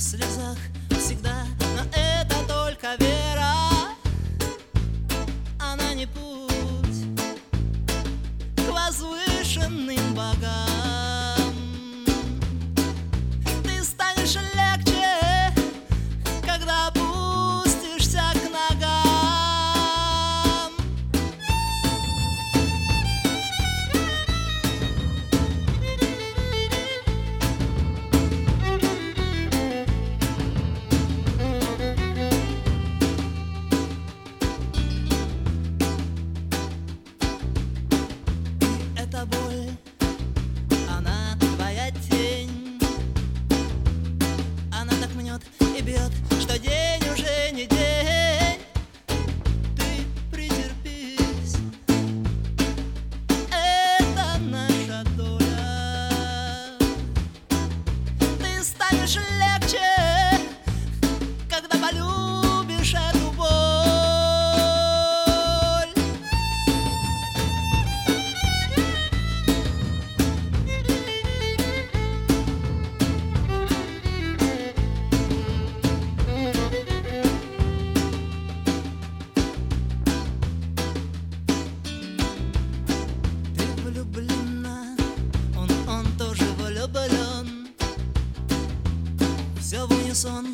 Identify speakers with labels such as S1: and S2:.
S1: слезах всегда, но это только вера. Она не путь к возвышенным богам. Ты станешь легче, когда опустишься к ногам. Эта боль, она твоя тень. Она так мнет и бьет, что день уже не день. Ты претерпись, это наша доля. Ты станешь легче, когда полюбишь эту боль. Влюблена, он тоже влюблен. Все в унисон